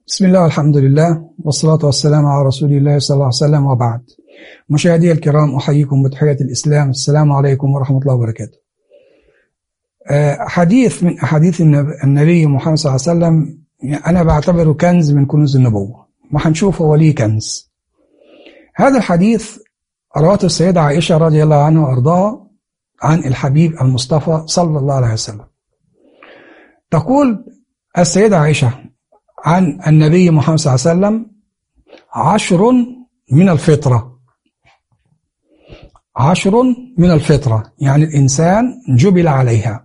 بسم الله والحمد لله والصلاة والسلام على رسول الله صلى الله عليه وسلم، وبعد. مشاهدي الكرام، أحييكم بتحية الإسلام. السلام عليكم ورحمة الله وبركاته. حديث من أحاديث النبي محمد صلى الله عليه وسلم أنا بعتبره كنز من كنوز النبوة، وهنشوف هو ليه كنز. هذا الحديث رواه السيدة عائشة رضي الله عنها وأرضاها عن الحبيب المصطفى صلى الله عليه وسلم. تقول السيدة عائشة عن النبي محمد صلى الله عليه وسلم: 10 من الفطرة. 10 من الفطرة يعني الإنسان جبل عليها.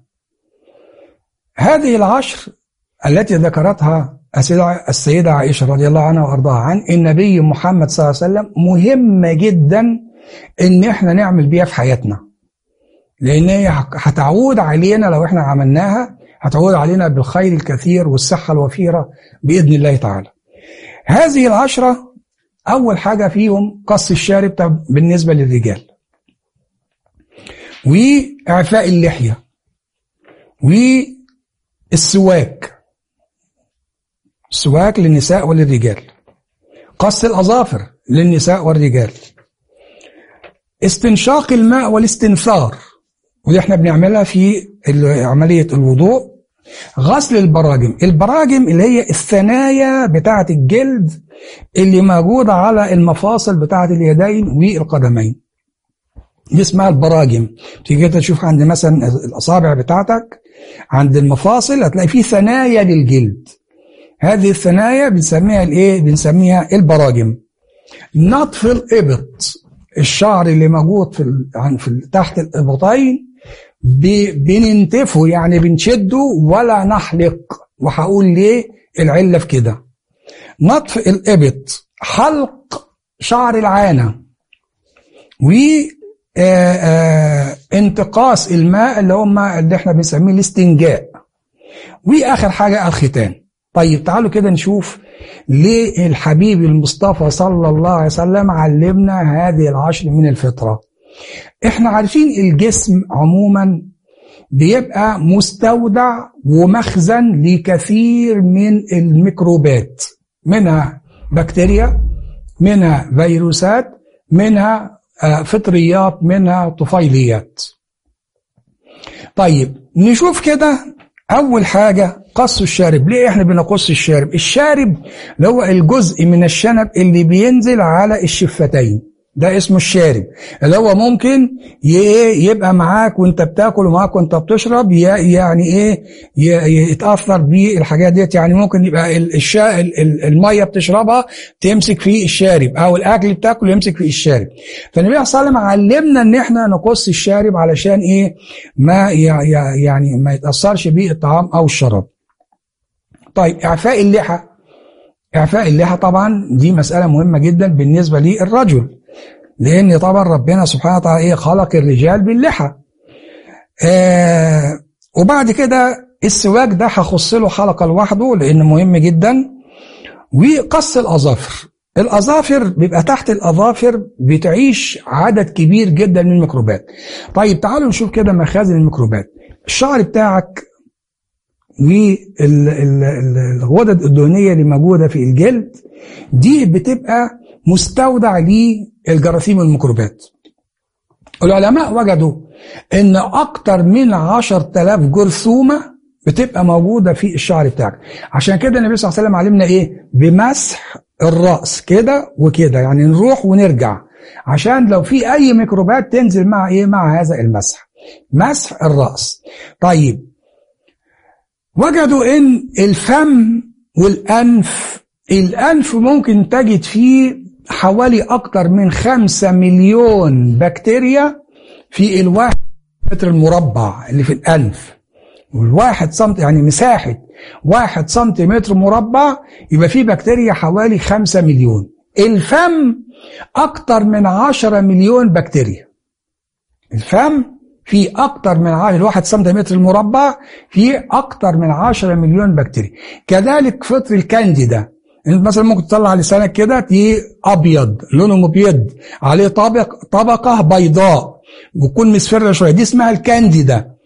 هذه 10 التي ذكرتها السيدة عائشة رضي الله عنها وأرضاها عن النبي محمد صلى الله عليه وسلم مهمة جدا إن احنا نعمل بيها في حياتنا، لأن هي هتعود علينا لو احنا عملناها، هتعود علينا بالخير الكثير والصحة الوفيرة بإذن الله تعالى. هذه 10 أول حاجة فيهم قص الشارب بالنسبة للرجال، وإعفاء اللحية، والسواك، السواك للنساء وللرجال، قص الأظافر للنساء والرجال، استنشاق الماء والاستنثار، ودي احنا بنعملها في عملية الوضوء، غسل البراجم. البراجم اللي هي الثنايا بتاعة الجلد اللي موجودة على المفاصل بتاعة اليدين والقدمين، دي اسمها البراجم. تيجي تشوف عند مثلا الأصابع بتاعتك عند المفاصل هتلاقي فيه ثنايا للجلد، هذه الثنايا بنسميها الايه؟ بنسميها البراجم. نطف الإبط، الشعر اللي موجود في تحت الإبطين بننتفه، يعني بنشده ولا نحلق، وهقول ليه العلة في كده. نطف الإبط، حلق شعر العانة، وانتقاص الماء اللي احنا بنسميه الاستنجاء، وآخر حاجة الختان. طيب تعالوا كده نشوف ليه الحبيب المصطفى صلى الله عليه وسلم علمنا هذه 10 من الفطرة. احنا عارفين الجسم عموما بيبقى مستودع ومخزن لكثير من الميكروبات، منها بكتيريا، منها فيروسات، منها فطريات، منها طفيليات. طيب نشوف كده أول حاجة قص الشارب. ليه احنا بنقص الشارب؟ الشارب اللي هو الجزء من الشنب اللي بينزل على الشفتين، ده اسمه الشارب، اللي هو ممكن يبقى معاك وانت بتاكل ومعاك وانت بتشرب، يعني ايه يتأثر بالحاجات ديت. يعني ممكن يبقى المية بتشربها تمسك في الشارب، او الاكل بتاكله يمسك في الشارب. فالنبي صلى الله عليه وسلم علمنا ان احنا نقص الشارب علشان ايه؟ ما يعني ما يتأثرش به الطعام او الشراب. طيب اعفاء اللحى. اعفاء اللحى طبعا دي مسألة مهمة جدا بالنسبة للرجل، لأن طبعا ربنا سبحانه وتعالى خلق الرجال باللحى. وبعد كده السواك ده هخص له حلقة لوحده لأنه مهم جدا. وقص الأظافر. الأظافر بيبقى تحت الأظافر بتعيش عدد كبير جدا من الميكروبات. طيب تعالوا نشوف كده مخازن الميكروبات. الشعر بتاعك والغدد الدهنية اللي موجودة في الجلد دي بتبقى مستودع للجراثيم والميكروبات. العلماء وجدوا ان اكتر من 10,000 جرثومة بتبقى موجودة في الشعر بتاعك. عشان كده النبي صلى الله عليه وسلم علمنا ايه؟ بمسح الرأس كده وكده، يعني نروح ونرجع، عشان لو في اي ميكروبات تنزل مع ايه؟ مع هذا المسح، مسح الرأس. طيب وجدوا ان الفم والأنف، الأنف ممكن تجد فيه حوالي أكتر من 5 مليون بكتيريا في الواحد متر المربع اللي في الأنف. والواحد سنت يعني مساحة 1 سنتيمتر مربع يبقى فيه بكتيريا حوالي 5 مليون. الفم أكتر من 10 مليون بكتيريا. الفم في أكتر من 1 سنتيمتر المربع فيه أكتر من 10 مليون بكتيريا. كذلك فطر الكانديدا، انت مثلا ممكن تطلع لسانك كده تلاقيه ابيض، لونه مبيض، عليه طبقه بيضاء وتكون مصفره شويه، دي اسمها الكانديدا.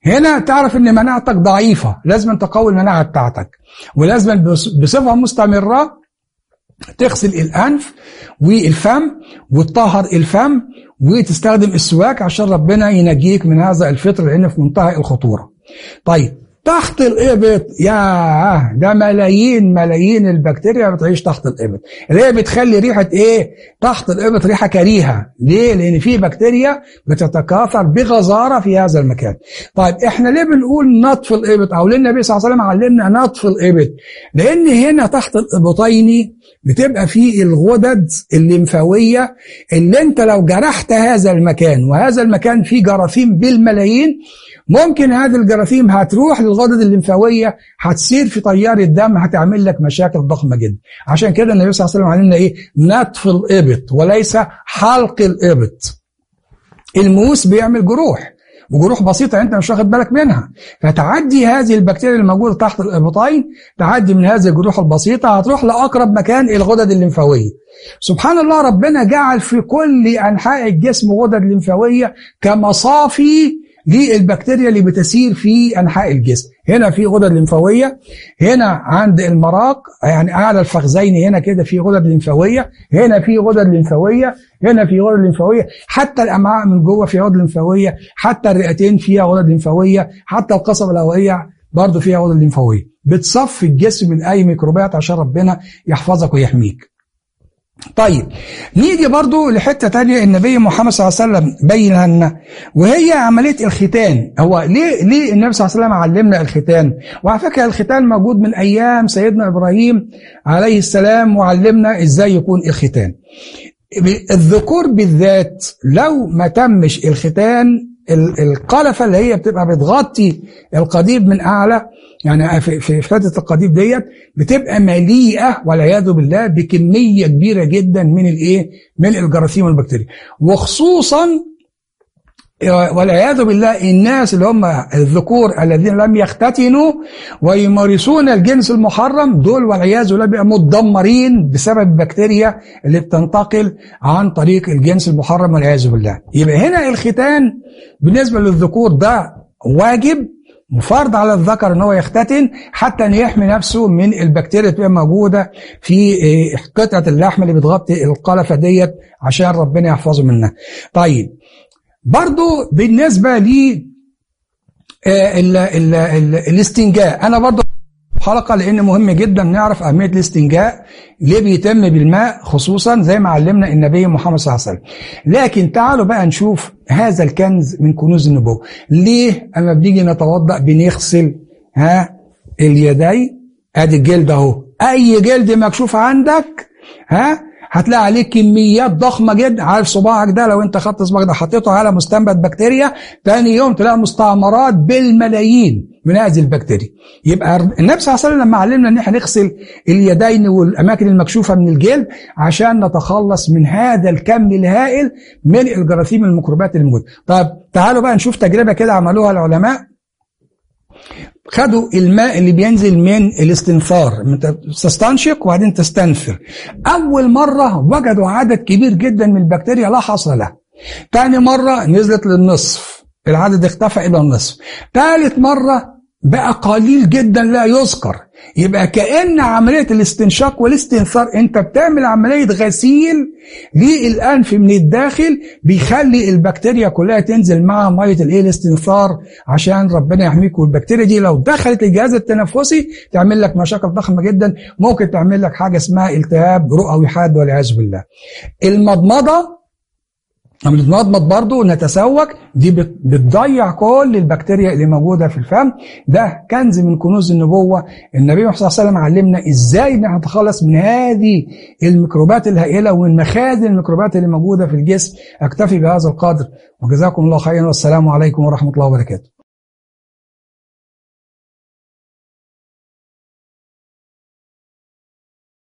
هنا تعرف ان مناعتك ضعيفة، لازم تقوي المناعة بتاعتك، ولازم بصفة مستمرة تغسل الأنف والفم وتطهر الفم وتستخدم السواك عشان ربنا ينجيك من هذا الفطر لأنه في منتهى الخطورة. طيب تحت الإبط، يا ده ملايين البكتيريا بتعيش تحت الإبط، اللي هي بتخلي ريحة إيه؟ تحت الإبط ريحة كريهة. ليه؟ لأن في بكتيريا بتتكاثر بغزارة في هذا المكان. طيب إحنا ليه بنقول نطف الإبط؟ أو ليه النبي صلى الله عليه وسلم علمنا نطف الإبط؟ لأن هنا تحت الإبطين بتبقى فيه الغدد الليمفاوية اللي أنت لو جرحت هذا المكان، وهذا المكان فيه جراثيم بالملايين، ممكن هذه الجراثيم هتروح للغدد الليمفاويه، هتسير في تيار الدم، هتعمل لك مشاكل ضخمه جدا. عشان كده النبي صلى الله عليه وسلم علمنا ايه؟ نطف الابط وليس حلق الابط. الموس بيعمل جروح، وجروح بسيطه انت مش واخد بالك منها، فتعدي هذه البكتيريا الموجوده تحت الابطين، تعدي من هذه الجروح البسيطه هتروح لاقرب مكان الغدد الليمفاويه. سبحان الله، ربنا جعل في كل انحاء الجسم غدد ليمفاويه كمصافي للبكتيريا اللي بتسير في أنحاء الجسم. هنا في غدد ليمفاوية، هنا عند المراق يعني أعلى الفخذين هنا كده في غدد ليمفاوية، هنا في غدد ليمفاوية، هنا في غدد ليمفاوية، حتى الأمعاء من جوه فيها غدد ليمفاوية، حتى الرئتين فيها غدد ليمفاوية، حتى القصبة الهوائية برضه فيها غدد ليمفاوية. بتصفي الجسم من أي ميكروبات عشان ربنا يحفظك ويحميك. طيب نيجي برضو لحتة تانية النبي محمد صلى الله عليه وسلم بين لنا، وهي عملية الختان. هو ليه النبي صلى الله عليه وسلم علمنا الختان؟ وعلى فكرة الختان موجود من أيام سيدنا إبراهيم عليه السلام، وعلمنا إزاي يكون الختان. الذكور بالذات لو ما تمش الختان، القلفة اللي هي بتبقى بتغطي القضيب من أعلى، يعني في فترة القضيب ديت بتبقى مليئة والعياذ بالله بكمية كبيرة جدا من من الجراثيم والبكتيريا، وخصوصا والعياذ بالله الناس اللي هم الذكور الذين لم يختتنوا ويمارسون الجنس المحرم، دول والعياذ بالله بيبقوا متدمرين بسبب البكتيريا اللي بتنتقل عن طريق الجنس المحرم والعياذ بالله. يبقى هنا الختان بالنسبة للذكور ده واجب مفرض على الذكر ان هو يختتن حتى ان يحمي نفسه من البكتيريا اللي بتبقى موجوده في قطعه اللحم اللي بتغطي القلفه ديت عشان ربنا يحفظه منها. طيب برضو بالنسبه لي الاستنجاء، انا برضو حلقه لان مهم جدا نعرف اهميه الاستنجاء ليه بيتم بالماء خصوصا زي ما علمنا النبي محمد صلى الله عليه وسلم. لكن تعالوا بقى نشوف هذا الكنز من كنوز النبوة. ليه اما بنيجي نتوضأ بنغسل اليدين؟ ادي الجلد اهو، اي جلد مكشوف عندك هتلاقي عليه كميات ضخمة جدا. عارف صباعك ده لو انت خدت صباعك ده حطيته على مستنبت بكتيريا، تاني يوم تلاقي مستعمرات بالملايين من هذه البكتيريا. يبقى النبي صلى الله عليه وسلم لما علمنا ان احنا نغسل اليدين والاماكن المكشوفة من الجلد عشان نتخلص من هذا الكم الهائل من الجراثيم الميكروبات الموجودة. طيب تعالوا بقى نشوف تجربة كده عملوها العلماء. خدوا الماء اللي بينزل من الاستنثار، تستنشق وبعدين تستنثر. اول مرة وجدوا عدد كبير جدا من البكتيريا لا حصر له. تاني مرة نزلت للنصف، العدد اختفى الى النصف. ثالث مرة بقى قليل جدا لا يذكر. يبقى كأن عملية الاستنشاق والاستنثار انت بتعمل عملية غسيل للأنف من الداخل، بيخلي البكتيريا كلها تنزل مع مية الاستنثار عشان ربنا يحميك. والبكتيريا دي لو دخلت الجهاز التنفسي تعمل لك مشاكل ضخمة جدا، ممكن تعمل لك حاجة اسمها التهاب رئوي حاد والعياذ بالله. المضمضة بنتمضمض برضو نتسوق، دي بتضيع كل البكتيريا اللي موجودة في الفم. ده كنز من كنوز النبوة. النبي صلى الله عليه وسلم علمنا ازاي نتخلص من هذه الميكروبات الهائلة ومن مخازن الميكروبات اللي موجودة في الجسم. اكتفي بهذا القدر وجزاكم الله خيرا، والسلام عليكم ورحمة الله وبركاته.